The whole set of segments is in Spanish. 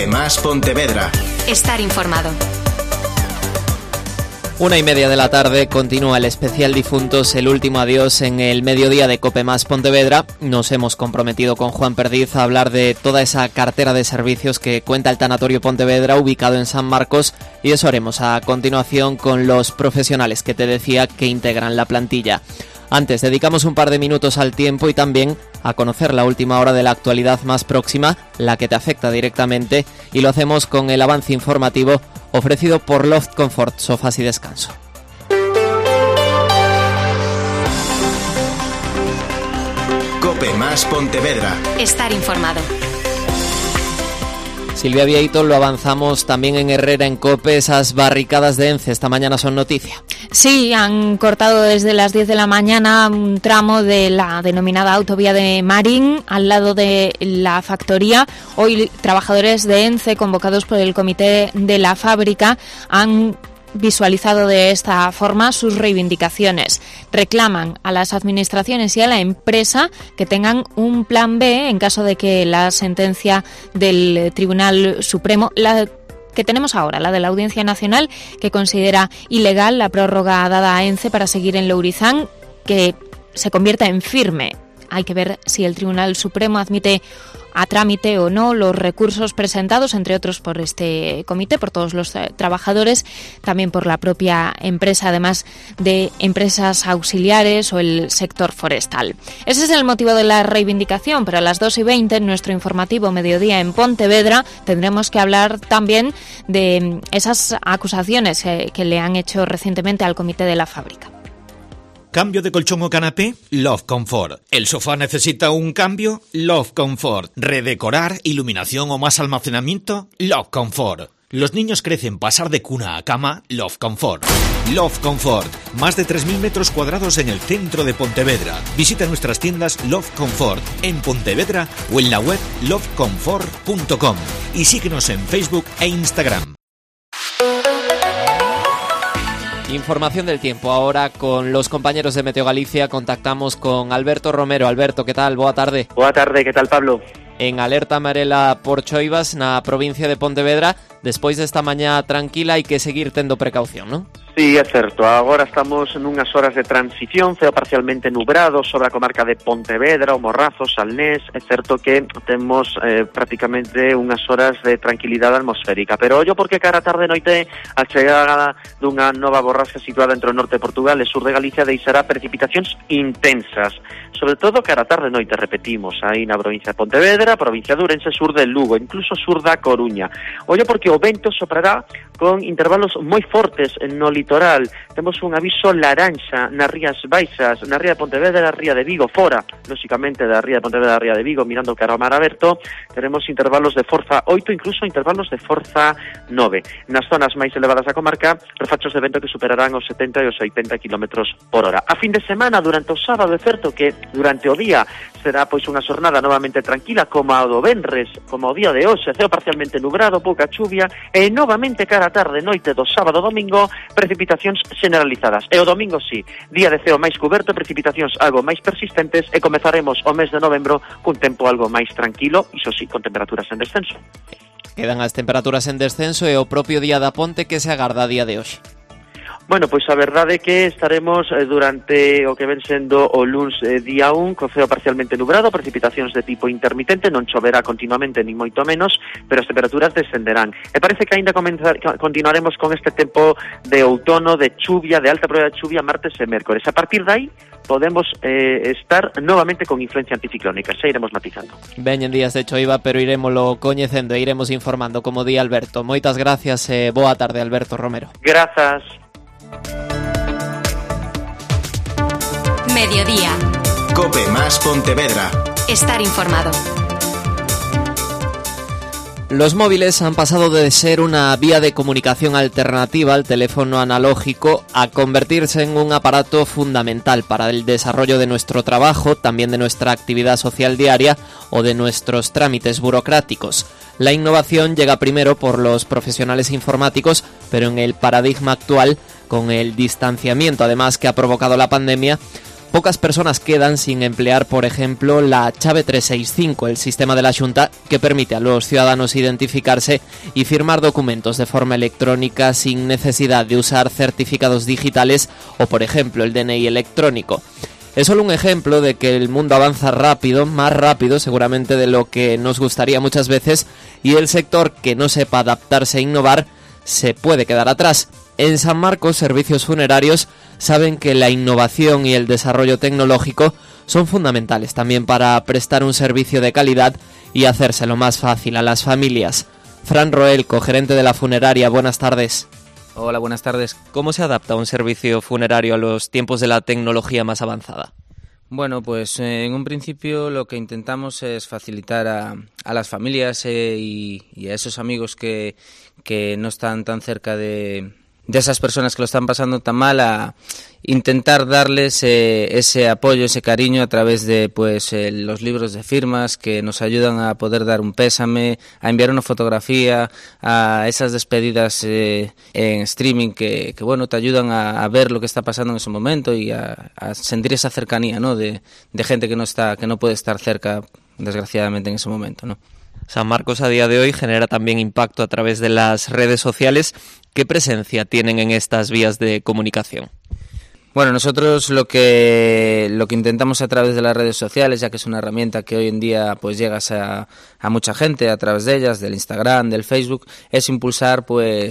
Más Pontevedra. Estar informado. 1:30 de la tarde continúa el especial Difuntos, el último adiós en el mediodía de Cope Más Pontevedra. Nos hemos comprometido con Juan Perdiz a hablar de toda esa cartera de servicios que cuenta el Tanatorio Pontevedra, ubicado en San Marcos, y eso haremos a continuación con los profesionales que te decía que integran la plantilla. Antes, dedicamos un par de minutos al tiempo y también a conocer la última hora de la actualidad más próxima, la que te afecta directamente, y lo hacemos con el avance informativo ofrecido por Loft Comfort, sofás y descanso. Cope Más Pontevedra. Estar informado. Silvia Vieito, lo avanzamos también en Herrera, en Cope, esas barricadas de ENCE esta mañana son noticia. Sí, han cortado desde las 10 de la mañana un tramo de la denominada autovía de Marín, al lado de la factoría. Hoy trabajadores de ENCE, convocados por el comité de la fábrica, han visualizado de esta forma sus reivindicaciones. Reclaman a las administraciones y a la empresa que tengan un plan B en caso de que la sentencia del Tribunal Supremo, la que tenemos ahora, la de la Audiencia Nacional, que considera ilegal la prórroga dada a ENCE para seguir en Lourizán, que se convierta en firme. Hay que ver si el Tribunal Supremo admite a trámite o no los recursos presentados, entre otros por este comité, por todos los trabajadores, también por la propia empresa, además de empresas auxiliares o el sector forestal. Ese es el motivo de la reivindicación, pero a las 2:20 en nuestro informativo Mediodía en Pontevedra tendremos que hablar también de esas acusaciones que le han hecho recientemente al comité de la fábrica. ¿Cambio de colchón o canapé? Love Comfort. ¿El sofá necesita un cambio? Love Comfort. ¿Redecorar, iluminación o más almacenamiento? Love Comfort. ¿Los niños crecen pasar de cuna a cama? Love Comfort. Love Comfort. Más de 3.000 metros cuadrados en el centro de Pontevedra. Visita nuestras tiendas Love Comfort en Pontevedra o en la web lovecomfort.com y síguenos en Facebook e Instagram. Información del tiempo. Ahora con los compañeros de Meteo Galicia contactamos con Alberto Romero. Alberto, ¿qué tal? Boa tarde. Boa tarde, ¿qué tal, Pablo? En alerta amarela por choivas na provincia de Pontevedra. Despois desta mañá tranquila hai que seguir tendo precaución, non? Sí, é certo. Agora estamos nunhas horas de transición, ceo parcialmente nubrado sobre a comarca de Pontevedra, o Morrazo, Salnés. É certo que temos prácticamente unhas horas de tranquilidade atmosférica, pero ollo porque cara a tarde noite a chegada dunha nova borrasca situada entre o norte de Portugal e sur de Galicia deixará precipitacións intensas, sobre todo cara a tarde noite, repetimos, aí na provincia de Pontevedra, provincia de Ourense, sur de Lugo, incluso sur da Coruña. Ollo porque o vento soprará con intervalos moi fortes no litoral. Temos un aviso laranxa nas Rías Baixas, na Ría de Pontevedra, Ría de Vigo, fora, lóxicamente, da Ría de Pontevedra, Ría de Vigo, mirando cara ao mar aberto, teremos intervalos de forza 8, incluso intervalos de forza 9. Nas zonas máis elevadas da comarca, refachos de vento que superarán os 70 e os 80 km por hora. A fin de semana, durante o sábado, é certo que durante o día será pois unha xornada novamente tranquila, como a do venres, como o día de hoxe, ceo parcialmente nubrado, pouca chuvia, e novamente cara a tarde noite do sábado domingo, precipitacións generalizadas. E o domingo sí, día de ceo máis cuberto, precipitacións algo máis persistentes, e comezaremos o mes de novembro cun tempo algo máis tranquilo, iso sí, con temperaturas en descenso. Quedan as temperaturas en descenso e o propio día da ponte que se agarda a día de hoxe. Bueno, pois a verdade é que estaremos durante o que ven sendo o luns día 1, co ceo parcialmente nubrado, precipitacións de tipo intermitente, non choverá continuamente ni moito menos, pero as temperaturas descenderán. E parece que aínda continuaremos con este tempo de outono, de chuvia, de alta probabilidade de chuvia, martes e mércores. A partir de aí podemos estar novamente con influencia anticiclónica, xa iremos matizando. Veñen días de choiva, pero iremoslo coñecendo e iremos informando, como di Alberto. Moitas gracias e boa tarde, Alberto Romero. Grazas. Mediodía. Cope Más Pontevedra. Estar informado. Los móviles han pasado de ser una vía de comunicación alternativa al teléfono analógico a convertirse en un aparato fundamental para el desarrollo de nuestro trabajo, también de nuestra actividad social diaria o de nuestros trámites burocráticos. La innovación llega primero por los profesionales informáticos, pero en el paradigma actual, con el distanciamiento además que ha provocado la pandemia, Pocas personas quedan sin emplear, por ejemplo, la chave 365, el sistema de la Xunta que permite a los ciudadanos identificarse y firmar documentos de forma electrónica sin necesidad de usar certificados digitales o, por ejemplo, el DNI electrónico. Es solo un ejemplo de que el mundo avanza rápido, más rápido seguramente de lo que nos gustaría muchas veces, y el sector que no sepa adaptarse e innovar se puede quedar atrás. En San Marcos, Servicios Funerarios saben que la innovación y el desarrollo tecnológico son fundamentales también para prestar un servicio de calidad y hacérselo más fácil a las familias. Fran Roel, cogerente de la funeraria, buenas tardes. Hola, buenas tardes. ¿Cómo se adapta un servicio funerario a los tiempos de la tecnología más avanzada? Bueno, pues en un principio lo que intentamos es facilitar a las familias y a esos amigos que no están tan cerca de esas personas que lo están pasando tan mal, a intentar darles ese apoyo, ese cariño a través de los libros de firmas que nos ayudan a poder dar un pésame, a enviar una fotografía, a esas despedidas en streaming que te ayudan a ver lo que está pasando en ese momento y a sentir esa cercanía, ¿no? de gente que no puede estar cerca, desgraciadamente, en ese momento, ¿no? San Marcos a día de hoy genera también impacto a través de las redes sociales. ¿Qué presencia tienen en estas vías de comunicación? Bueno, nosotros lo que intentamos a través de las redes sociales, ya que es una herramienta que hoy en día pues llegas a mucha gente a través de ellas, del Instagram, del Facebook, es impulsar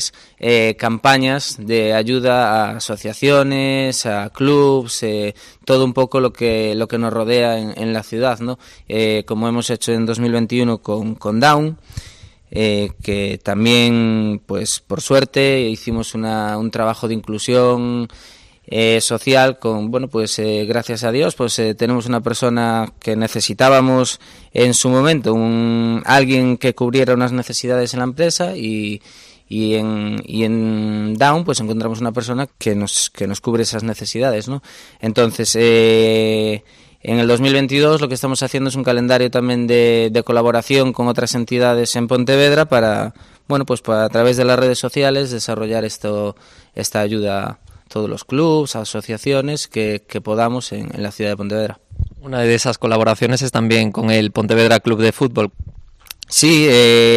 campañas de ayuda a asociaciones, a clubs, todo un poco lo que nos rodea en la ciudad, ¿no? Como hemos hecho en 2021 con Down. Que también, pues por suerte, hicimos un trabajo de inclusión social con, gracias a Dios, tenemos una persona que necesitábamos en su momento, alguien que cubriera unas necesidades en la empresa y en Down pues encontramos una persona que nos cubre esas necesidades, ¿no? Entonces, en el 2022 lo que estamos haciendo es un calendario también de colaboración con otras entidades en Pontevedra para a través de las redes sociales desarrollar esta ayuda a todos los clubs, asociaciones que podamos en la ciudad de Pontevedra. Una de esas colaboraciones es también con el Pontevedra Club de Fútbol. Sí,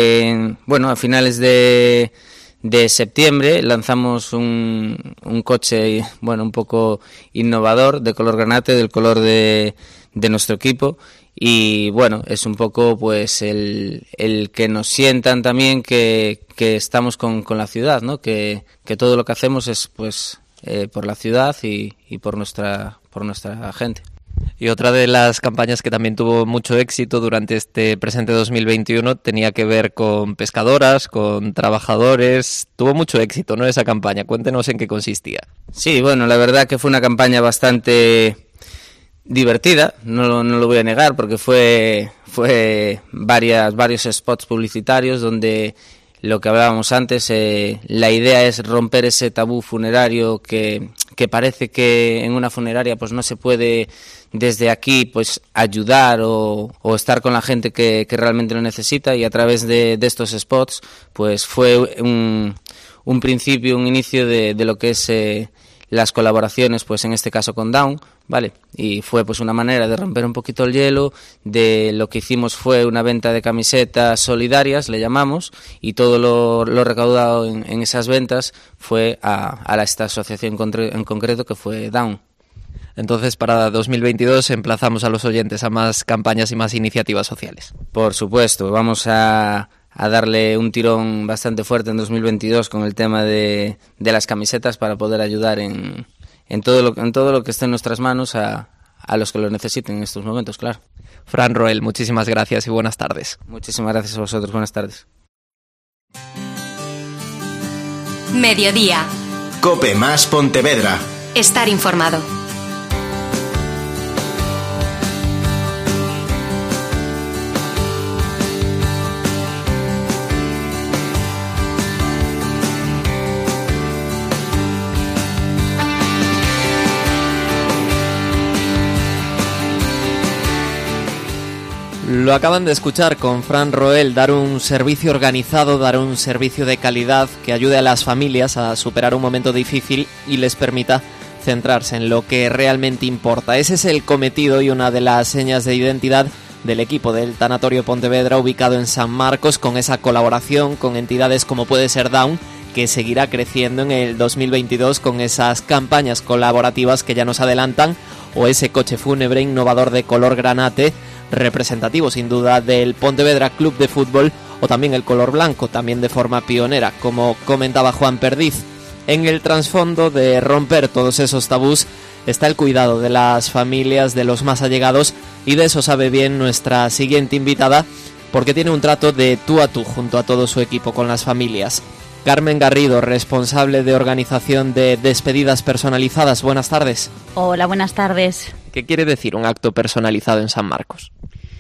a finales de septiembre lanzamos un coche un poco innovador de color granate, del color de nuestro equipo, y es un poco el que nos sientan también que estamos con la ciudad, ¿no? Que todo lo que hacemos es por la ciudad y por nuestra gente. Y otra de las campañas que también tuvo mucho éxito durante este presente 2021 tenía que ver con pescadoras, con trabajadores. Tuvo mucho éxito, ¿no?, esa campaña. Cuéntenos en qué consistía. Sí, la verdad que fue una campaña bastante divertida, no lo voy a negar, porque fue varios spots publicitarios donde lo que hablábamos antes, la idea es romper ese tabú funerario que parece que en una funeraria pues no se puede desde aquí pues ayudar o estar con la gente que realmente lo necesita, y a través de estos spots pues fue un principio, un inicio de lo que es las colaboraciones, pues en este caso con Down, ¿vale? Y fue pues una manera de romper un poquito el hielo. De lo que hicimos fue una venta de camisetas solidarias, le llamamos, y todo lo recaudado en esas ventas fue a esta asociación en concreto, que fue Down. Entonces, para 2022 emplazamos a los oyentes a más campañas y más iniciativas sociales. Por supuesto, vamos a darle un tirón bastante fuerte en 2022 con el tema de las camisetas, para poder ayudar en todo lo que esté en nuestras manos a los que lo necesiten en estos momentos, claro. Fran Roel, muchísimas gracias y buenas tardes. Muchísimas gracias a vosotros, buenas tardes. Mediodía. Cope más Pontevedra. Estar informado. Lo acaban de escuchar con Fran Roel, dar un servicio organizado, dar un servicio de calidad que ayude a las familias a superar un momento difícil y les permita centrarse en lo que realmente importa. Ese es el cometido y una de las señas de identidad del equipo del Tanatorio Pontevedra, ubicado en San Marcos, con esa colaboración con entidades como puede ser Down, que seguirá creciendo en el 2022 con esas campañas colaborativas que ya nos adelantan, o ese coche fúnebre innovador de color granate, representativo sin duda del Pontevedra Club de Fútbol, o también el color blanco, también de forma pionera, como comentaba Juan Perdiz. En el trasfondo de romper todos esos tabús está el cuidado de las familias, de los más allegados, y de eso sabe bien nuestra siguiente invitada, porque tiene un trato de tú a tú junto a todo su equipo con las familias. Carmen Garrido, responsable de organización de despedidas personalizadas. Buenas tardes. Hola, buenas tardes. ¿Qué quiere decir un acto personalizado en San Marcos?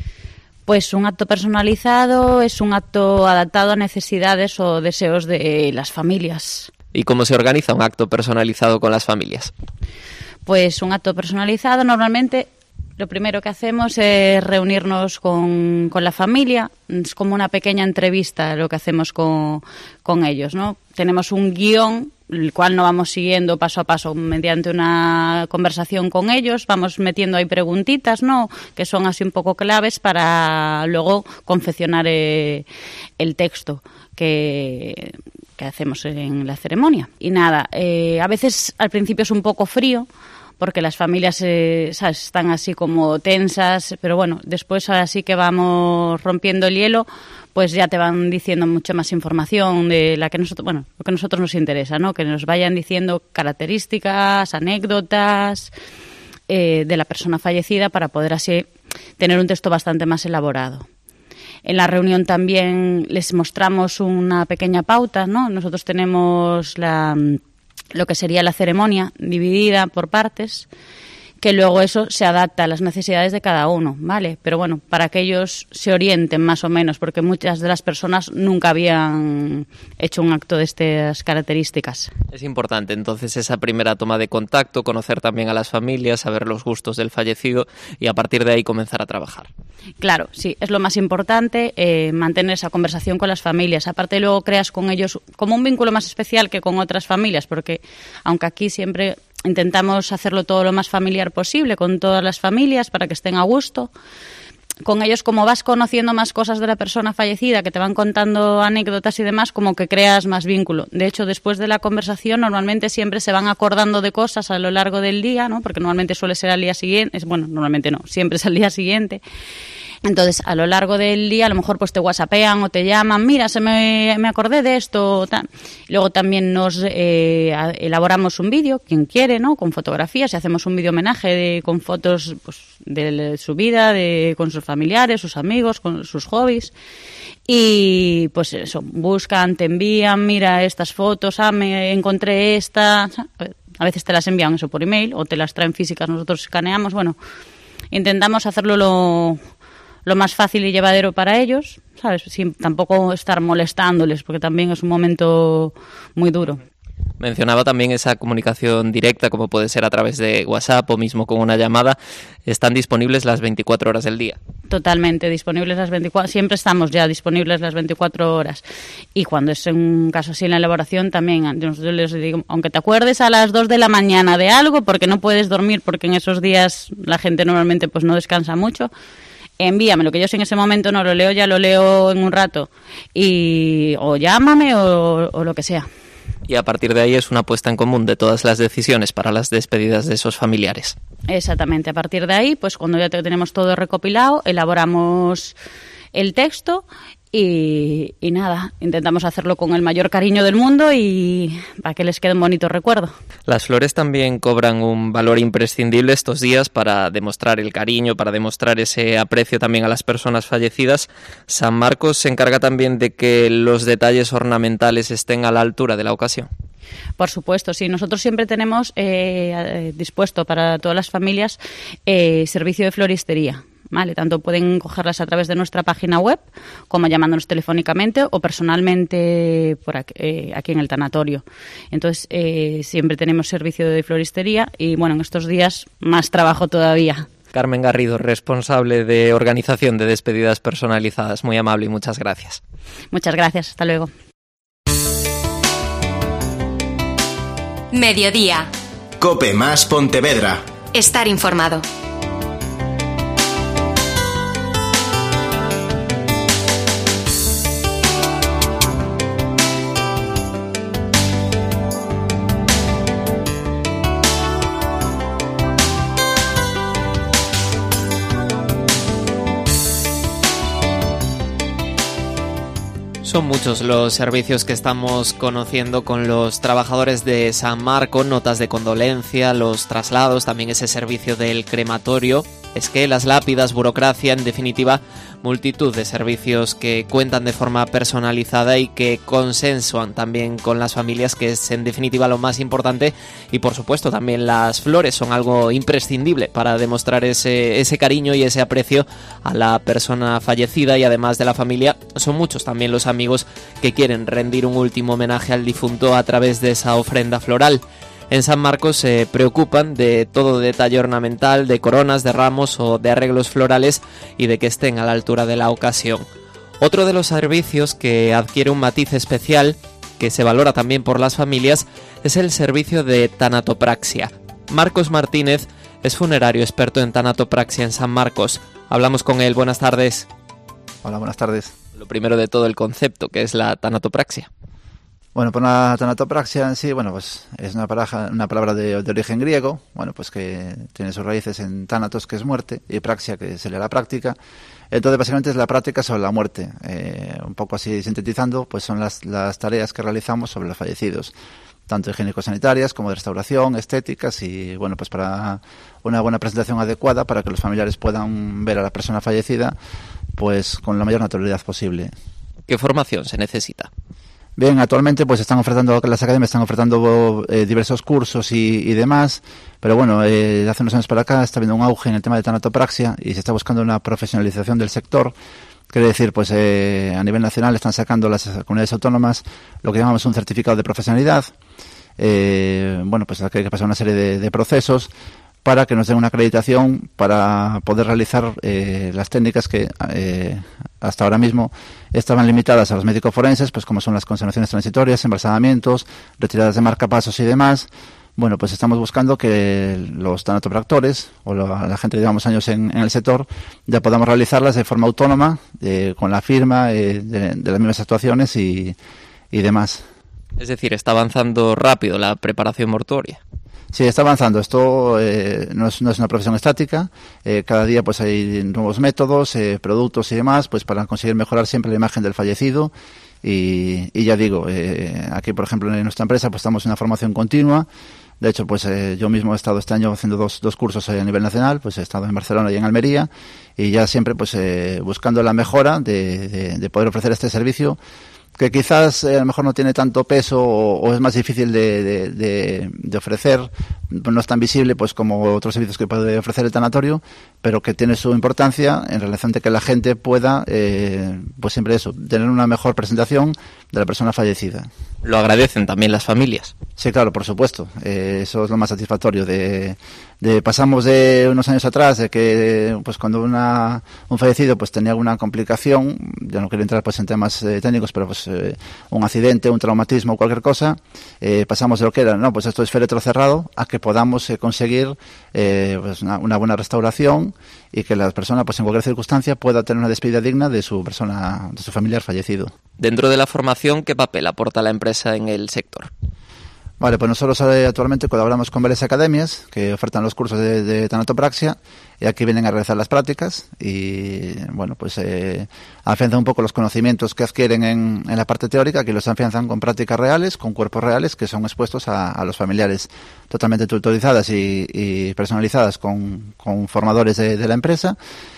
Pues un acto personalizado es un acto adaptado a necesidades o deseos de las familias. ¿Y cómo se organiza un acto personalizado con las familias? Pues un acto personalizado normalmente lo primero que hacemos es reunirnos con la familia. Es como una pequeña entrevista lo que hacemos con ellos, ¿no? Tenemos un guión, el cual no vamos siguiendo paso a paso mediante una conversación con ellos. Vamos metiendo ahí preguntitas, ¿no?, que son así un poco claves para luego confeccionar el texto que hacemos en la ceremonia. Y nada, a veces al principio es un poco frío, porque las familias ¿sabes?, están así como tensas, pero bueno, después ahora sí que vamos rompiendo el hielo, pues ya te van diciendo mucha más información de la que nosotros, bueno, lo que a nosotros nos interesa, ¿no? Que nos vayan diciendo características, anécdotas de la persona fallecida para poder así tener un texto bastante más elaborado. En la reunión también les mostramos una pequeña pauta, ¿no? Nosotros tenemos lo que sería la ceremonia dividida por partes, que luego eso se adapta a las necesidades de cada uno, ¿vale? Pero bueno, para que ellos se orienten más o menos, porque muchas de las personas nunca habían hecho un acto de estas características. Es importante entonces esa primera toma de contacto, conocer también a las familias, saber los gustos del fallecido y a partir de ahí comenzar a trabajar. Claro, sí, es lo más importante, mantener esa conversación con las familias. Aparte luego creas con ellos como un vínculo más especial que con otras familias, porque aunque aquí siempre intentamos hacerlo todo lo más familiar posible con todas las familias para que estén a gusto, con ellos, como vas conociendo más cosas de la persona fallecida, que te van contando anécdotas y demás, como que creas más vínculo. De hecho, después de la conversación, normalmente siempre se van acordando de cosas a lo largo del día, ¿no? Porque normalmente suele ser al día siguiente. Bueno, normalmente no, siempre es al día siguiente. Entonces, a lo largo del día, a lo mejor pues te whatsappean o te llaman, mira, me acordé de esto, tal. Luego también nos elaboramos un vídeo, quien quiere, ¿no?, con fotografías, y hacemos un vídeo homenaje con fotos pues de su vida, con sus familiares, sus amigos, con sus hobbies. Y pues eso, buscan, te envían, mira estas fotos, me encontré esta. A veces te las envían eso por email o te las traen físicas, nosotros escaneamos. Bueno, intentamos hacerlo lo más fácil y llevadero para ellos, ¿sabes? Sin tampoco estar molestándoles, porque también es un momento muy duro. Mencionaba también esa comunicación directa, como puede ser a través de WhatsApp o mismo con una llamada. ¿Están disponibles las 24 horas del día? Totalmente disponibles las 24, siempre estamos ya disponibles las 24 horas. Y cuando es un caso así en la elaboración también, nosotros les digo, aunque te acuerdes a las 2 de la mañana de algo, porque no puedes dormir, porque en esos días la gente normalmente pues no descansa mucho, envíamelo, que yo si en ese momento no lo leo, ya lo leo en un rato, o llámame o lo que sea. Y a partir de ahí es una puesta en común de todas las decisiones para las despedidas de esos familiares. Exactamente, a partir de ahí, pues cuando ya tenemos todo recopilado, elaboramos el texto y nada, intentamos hacerlo con el mayor cariño del mundo y para que les quede un bonito recuerdo. Las flores también cobran un valor imprescindible estos días para demostrar el cariño, para demostrar ese aprecio también a las personas fallecidas. San Marcos se encarga también de que los detalles ornamentales estén a la altura de la ocasión. Por supuesto, sí. Nosotros siempre tenemos dispuesto para todas las familias servicio de floristería. Vale, tanto pueden cogerlas a través de nuestra página web como llamándonos telefónicamente o personalmente por aquí en el tanatorio. Entonces, siempre tenemos servicio de floristería y, bueno, en estos días más trabajo todavía. Carmen Garrido, responsable de organización de despedidas personalizadas. Muy amable y muchas gracias. Muchas gracias. Hasta luego. Mediodía. Cope Más Pontevedra. Estar informado. Son muchos los servicios que estamos conociendo con los trabajadores de San Marco, notas de condolencia, los traslados, también ese servicio del crematorio, esquelas, lápidas, burocracia, en definitiva, multitud de servicios que cuentan de forma personalizada y que consensuan también con las familias, que es en definitiva lo más importante, y por supuesto también las flores son algo imprescindible para demostrar ese cariño y ese aprecio a la persona fallecida, y además de la familia son muchos también los amigos que quieren rendir un último homenaje al difunto a través de esa ofrenda floral. En San Marcos se preocupan de todo detalle ornamental, de coronas, de ramos o de arreglos florales, y de que estén a la altura de la ocasión. Otro de los servicios que adquiere un matiz especial, que se valora también por las familias, es el servicio de tanatopraxia. Marcos Martínez es funerario experto en tanatopraxia en San Marcos. Hablamos con él. Buenas tardes. Hola, buenas tardes. Lo primero de todo, el concepto, que es la tanatopraxia. Bueno, pues la tanatopraxia en sí, bueno, pues es una palabra de origen griego, bueno, pues que tiene sus raíces en thanatos, que es muerte, y praxia, que sería la práctica. Entonces, básicamente es la práctica sobre la muerte. Un poco así sintetizando, pues son las tareas que realizamos sobre los fallecidos, tanto higiénico-sanitarias como de restauración, estéticas, y bueno, pues para una buena presentación adecuada para que los familiares puedan ver a la persona fallecida pues con la mayor naturalidad posible. ¿Qué formación se necesita? Bien, actualmente pues las academias están ofertando diversos cursos y demás, pero bueno, hace unos años para acá está habiendo un auge en el tema de tanatopraxia y se está buscando una profesionalización del sector. Quiere decir, pues a nivel nacional están sacando las comunidades autónomas lo que llamamos un certificado de profesionalidad. Bueno, pues hay que pasar una serie de procesos para que nos den una acreditación para poder realizar las técnicas que hasta ahora mismo estaban limitadas a los médicos forenses, pues como son las conservaciones transitorias, embalsamamientos, retiradas de marcapasos y demás. Bueno, pues estamos buscando que los tanatopractores o la gente que llevamos años en el sector ya podamos realizarlas de forma autónoma, con la firma de las mismas actuaciones y demás. Es decir, está avanzando rápido la preparación mortuoria. Sí, está avanzando. Esto no es una profesión estática. Cada día pues hay nuevos métodos, productos y demás, pues para conseguir mejorar siempre la imagen del fallecido. Y ya digo, aquí por ejemplo en nuestra empresa pues estamos en una formación continua. De hecho, pues yo mismo he estado este año haciendo dos cursos a nivel nacional, pues he estado en Barcelona y en Almería, y ya siempre pues buscando la mejora de poder ofrecer este servicio, que quizás a lo mejor no tiene tanto peso o es más difícil de ofrecer, no es tan visible pues como otros servicios que puede ofrecer el tanatorio, pero que tiene su importancia en relación de que la gente pueda, pues siempre eso, tener una mejor presentación de la persona fallecida. Lo agradecen también las familias. Sí, claro, por supuesto. Eso es lo más satisfactorio. Pasamos de unos años atrás de que pues cuando un fallecido pues tenía alguna complicación, yo no quiero entrar pues en temas técnicos, pero pues un accidente, un traumatismo, cualquier cosa, pasamos de lo que era, no, pues esto es féretro cerrado, a que podamos conseguir pues una buena restauración y que la persona pues en cualquier circunstancia pueda tener una despedida digna de su familiar fallecido. Dentro de la formación, ¿qué papel aporta la empresa en el sector? Vale, pues nosotros actualmente colaboramos con varias academias que ofertan los cursos de tanatopraxia y aquí vienen a realizar las prácticas y, bueno, pues afianzan un poco los conocimientos que adquieren en la parte teórica, que los afianzan con prácticas reales, con cuerpos reales que son expuestos a los familiares, totalmente tutorizadas y personalizadas con formadores de la empresa.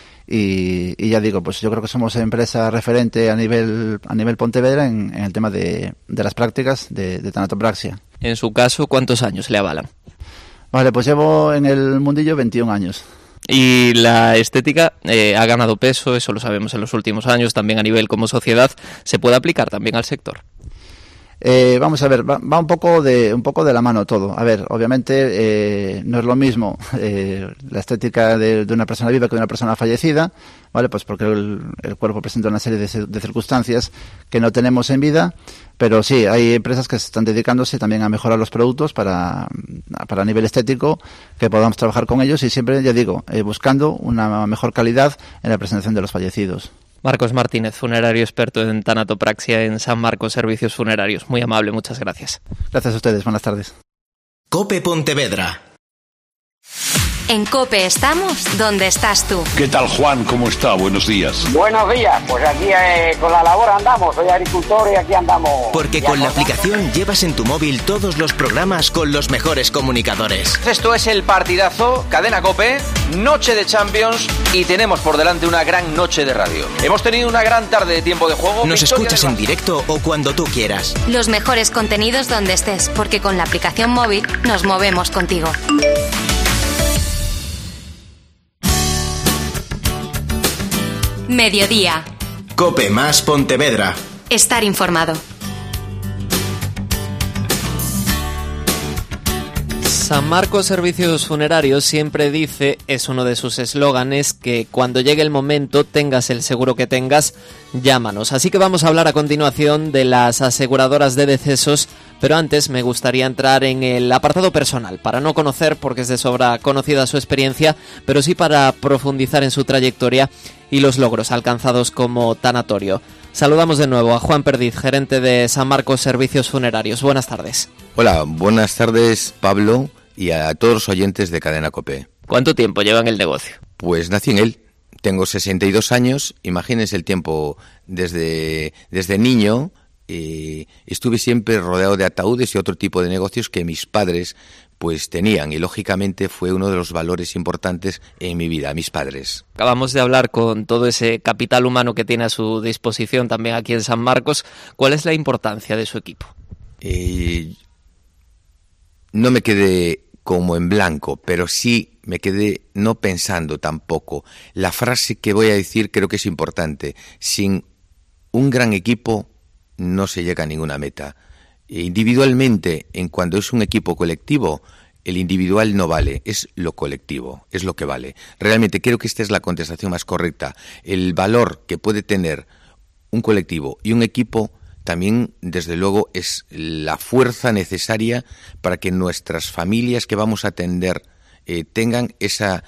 Y ya digo, pues yo creo que somos empresa referente a nivel Pontevedra en el tema de las prácticas de tanatopraxia. En su caso, ¿cuántos años le avalan? Vale, pues llevo en el mundillo 21 años. Y la estética ha ganado peso, eso lo sabemos en los últimos años, también a nivel como sociedad. ¿Se puede aplicar también al sector? Vamos a ver, va un poco de la mano todo. A ver, obviamente no es lo mismo la estética de una persona viva que de una persona fallecida, ¿vale? Pues porque el cuerpo presenta una serie de circunstancias que no tenemos en vida, pero sí, hay empresas que están dedicándose también a mejorar los productos para nivel estético, que podamos trabajar con ellos y siempre, ya digo, buscando una mejor calidad en la presentación de los fallecidos. Marcos Martínez, funerario experto en tanatopraxia en San Marcos Servicios Funerarios. Muy amable, muchas gracias. Gracias a ustedes, buenas tardes. COPE Pontevedra. En COPE estamos donde estás tú. ¿Qué tal, Juan? ¿Cómo está? Buenos días. Buenos días. Pues aquí con la labor andamos. Soy agricultor y aquí andamos. Porque con la aplicación llevas en tu móvil todos los programas con los mejores comunicadores. Esto es el partidazo, Cadena COPE, noche de Champions y tenemos por delante una gran noche de radio. Hemos tenido una gran tarde de tiempo de juego. Nos escuchas en directo o cuando tú quieras. Los mejores contenidos donde estés, porque con la aplicación móvil nos movemos contigo. Mediodía. COPE más Pontevedra. Estar informado. San Marcos Servicios Funerarios siempre dice, es uno de sus eslóganes, que cuando llegue el momento, tengas el seguro que tengas, llámanos. Así que vamos a hablar a continuación de las aseguradoras de decesos, pero antes me gustaría entrar en el apartado personal, para no conocer, porque es de sobra conocida su experiencia, pero sí para profundizar en su trayectoria y los logros alcanzados como tanatorio. Saludamos de nuevo a Juan Perdiz, gerente de San Marcos Servicios Funerarios. Buenas tardes. Hola, buenas tardes, Pablo, y a todos los oyentes de Cadena COPE. ¿Cuánto tiempo lleva en el negocio? Pues nací en él. Tengo 62 años, imagínense el tiempo desde niño. Estuve siempre rodeado de ataúdes y otro tipo de negocios que mis padres pues tenían, y lógicamente fue uno de los valores importantes en mi vida, mis padres. Acabamos de hablar con todo ese capital humano que tiene a su disposición también aquí en San Marcos. ¿Cuál es la importancia de su equipo? No me quedé como en blanco, pero sí me quedé no pensando tampoco. La frase que voy a decir creo que es importante. Sin un gran equipo no se llega a ninguna meta. Individualmente, en cuando es un equipo colectivo, el individual no vale, es lo colectivo, es lo que vale. Realmente creo que esta es la contestación más correcta. El valor que puede tener un colectivo y un equipo también, desde luego, es la fuerza necesaria para que nuestras familias que vamos a atender tengan ese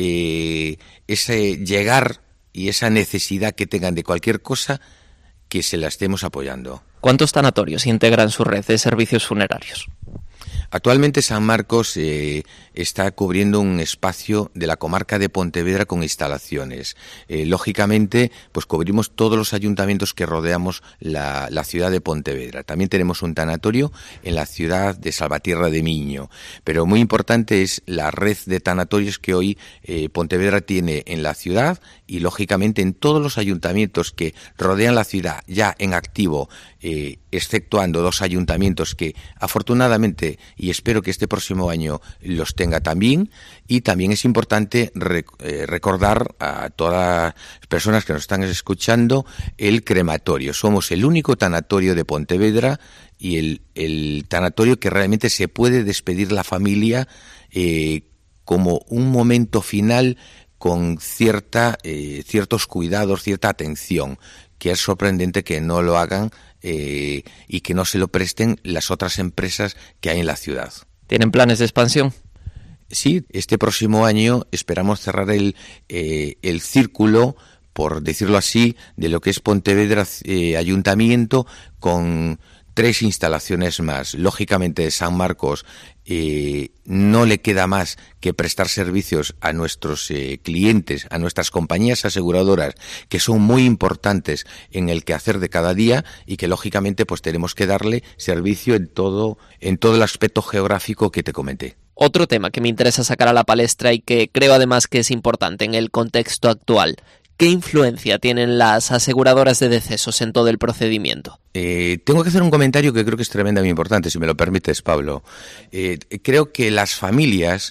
llegar y esa necesidad que tengan de cualquier cosa, que se la estemos apoyando. ¿Cuántos tanatorios integran su red de servicios funerarios? Actualmente San Marcos está cubriendo un espacio de la comarca de Pontevedra con instalaciones. Lógicamente, pues cubrimos todos los ayuntamientos que rodeamos la ciudad de Pontevedra. También tenemos un tanatorio en la ciudad de Salvatierra de Miño. Pero muy importante es la red de tanatorios que hoy Pontevedra tiene en la ciudad y, lógicamente, en todos los ayuntamientos que rodean la ciudad ya en activo, exceptuando 2 ayuntamientos que afortunadamente, y espero que este próximo año los tenga también. Y también es importante recordar a todas las personas que nos están escuchando el crematorio. Somos el único tanatorio de Pontevedra y el tanatorio que realmente se puede despedir la familia como un momento final con ciertos cuidados, cierta atención, que es sorprendente que no lo hagan y que no se lo presten las otras empresas que hay en la ciudad. ¿Tienen planes de expansión? Sí, este próximo año esperamos cerrar el círculo, por decirlo así, de lo que es Pontevedra Ayuntamiento, con 3 instalaciones más. Lógicamente, San Marcos no le queda más que prestar servicios a nuestros clientes, a nuestras compañías aseguradoras, que son muy importantes en el quehacer de cada día y que lógicamente pues tenemos que darle servicio en todo el aspecto geográfico que te comenté. Otro tema que me interesa sacar a la palestra y que creo además que es importante en el contexto actual. ¿Qué influencia tienen las aseguradoras de decesos en todo el procedimiento? Tengo que hacer un comentario que creo que es tremendamente importante, si me lo permites, Pablo. Creo que las familias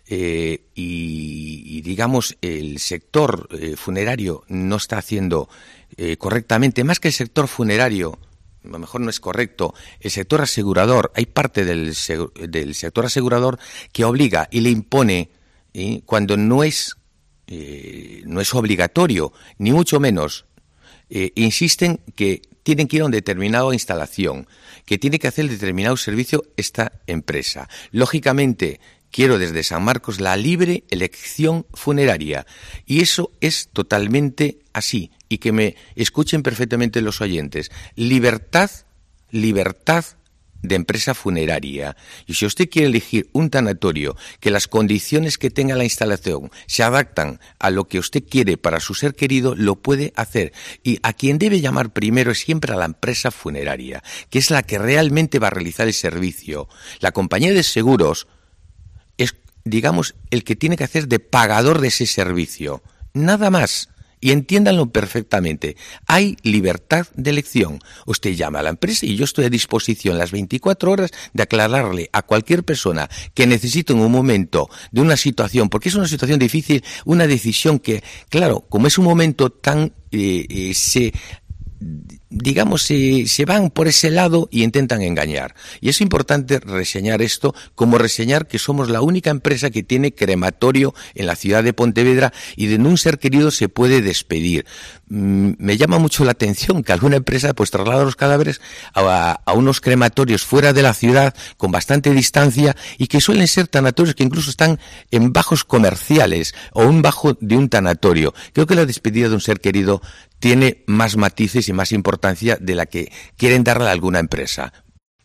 y digamos, el sector funerario no está haciendo correctamente. Más que el sector funerario, a lo mejor no es correcto, el sector asegurador, hay parte del sector asegurador que obliga y le impone, cuando no es obligatorio, ni mucho menos, insisten que tienen que ir a una determinada instalación, que tiene que hacer determinado servicio esta empresa. Lógicamente, quiero desde San Marcos la libre elección funeraria, y eso es totalmente así, y que me escuchen perfectamente los oyentes. Libertad de empresa funeraria. Y si usted quiere elegir un tanatorio, que las condiciones que tenga la instalación se adaptan a lo que usted quiere para su ser querido, lo puede hacer. Y a quien debe llamar primero es siempre a la empresa funeraria, que es la que realmente va a realizar el servicio. La compañía de seguros es, digamos, el que tiene que hacer de pagador de ese servicio. Nada más. Y entiéndanlo perfectamente. Hay libertad de elección. Usted llama a la empresa y yo estoy a disposición las 24 horas de aclararle a cualquier persona que necesite en un momento de una situación, porque es una situación difícil, una decisión que, claro, como es un momento tan... se van por ese lado y intentan engañar. Y es importante reseñar esto, como reseñar que somos la única empresa que tiene crematorio en la ciudad de Pontevedra y de un ser querido se puede despedir. Me llama mucho la atención que alguna empresa pues traslada los cadáveres a unos crematorios fuera de la ciudad con bastante distancia y que suelen ser tanatorios que incluso están en bajos comerciales o un bajo de un tanatorio. Creo que la despedida de un ser querido tiene más matices y más importancia de la que quieren darle a alguna empresa.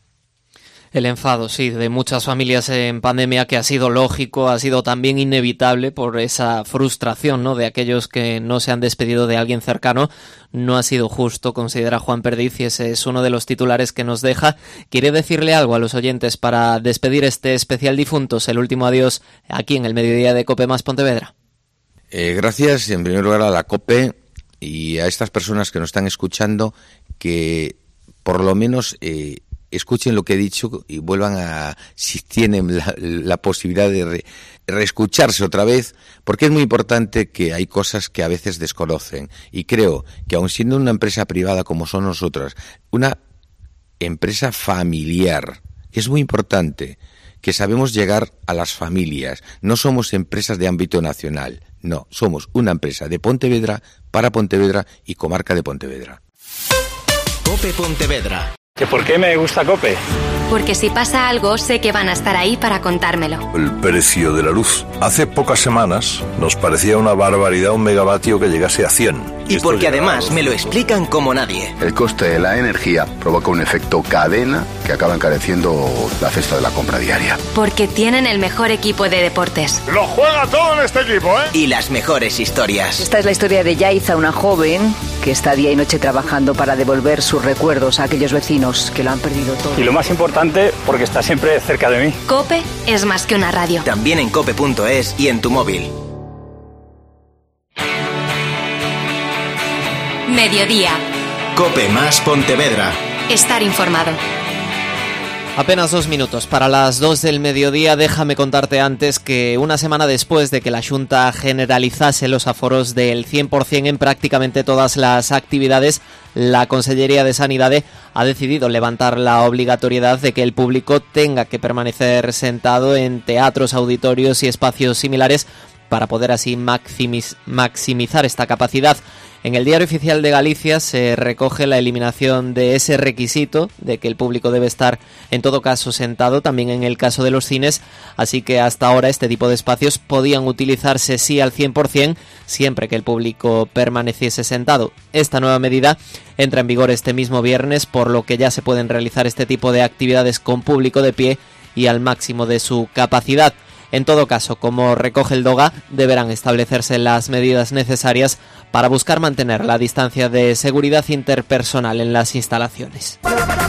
El enfado, sí, de muchas familias en pandemia, que ha sido lógico, ha sido también inevitable por esa frustración, ¿no?, de aquellos que no se han despedido de alguien cercano. No ha sido justo, considera Juan Perdiz, y ese es uno de los titulares que nos deja. ¿Quiere decirle algo a los oyentes para despedir este especial difuntos, el último adiós, aquí en el mediodía de COPE más Pontevedra? Gracias, en primer lugar, a la COPE y a estas personas que nos están escuchando, que por lo menos escuchen lo que he dicho y vuelvan a, si tienen la posibilidad de reescucharse otra vez, porque es muy importante, que hay cosas que a veces desconocen, y creo que aun siendo una empresa privada como son nosotras, una empresa familiar, es muy importante que sabemos llegar a las familias. No somos empresas de ámbito nacional, no, somos una empresa de Pontevedra, para Pontevedra y comarca de Pontevedra. COPE Pontevedra. ¿Que por qué me gusta COPE? Porque si pasa algo, sé que van a estar ahí para contármelo. El precio de la luz. Hace pocas semanas nos parecía una barbaridad un megavatio que llegase a 100. Y porque además me lo explican como nadie. El coste de la energía provoca un efecto cadena que acaba encareciendo la cesta de la compra diaria. Porque tienen el mejor equipo de deportes. ¡Lo juega todo en este equipo, eh! Y las mejores historias. Esta es la historia de Yaiza, una joven que está día y noche trabajando para devolver sus recuerdos a aquellos vecinos que lo han perdido todo. Y lo más importante, porque está siempre cerca de mí. COPE es más que una radio. También en cope.es y en tu móvil. Mediodía. COPE más Pontevedra. Estar informado. Apenas 2 minutos para las 2 del mediodía. Déjame contarte antes que una semana después de que la Xunta generalizase los aforos del 100% en prácticamente todas las actividades, la Consellería de Sanidade ha decidido levantar la obligatoriedad de que el público tenga que permanecer sentado en teatros, auditorios y espacios similares para poder así maximizar esta capacidad. En el Diario Oficial de Galicia se recoge la eliminación de ese requisito de que el público debe estar en todo caso sentado, también en el caso de los cines, así que hasta ahora este tipo de espacios podían utilizarse sí al 100%, siempre que el público permaneciese sentado. Esta nueva medida entra en vigor este mismo viernes, por lo que ya se pueden realizar este tipo de actividades con público de pie y al máximo de su capacidad. En todo caso, como recoge el DOGA, deberán establecerse las medidas necesarias para buscar mantener la distancia de seguridad interpersonal en las instalaciones.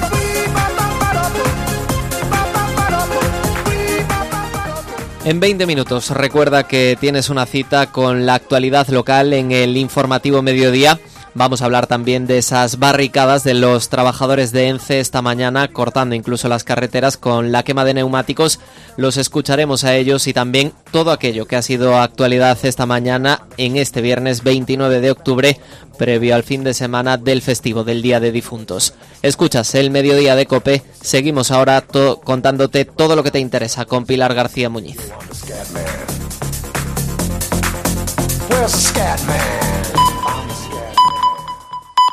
En 20 minutos, recuerda que tienes una cita con la actualidad local en el informativo Mediodía. Vamos a hablar también de esas barricadas de los trabajadores de ENCE esta mañana, cortando incluso las carreteras con la quema de neumáticos. Los escucharemos a ellos y también todo aquello que ha sido actualidad esta mañana en este viernes 29 de octubre, previo al fin de semana del festivo del Día de Difuntos. Escuchas el Mediodía de COPE. Seguimos ahora contándote todo lo que te interesa con Pilar García Muñiz.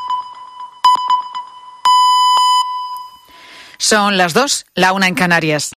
Son las 2, la 1 en Canarias.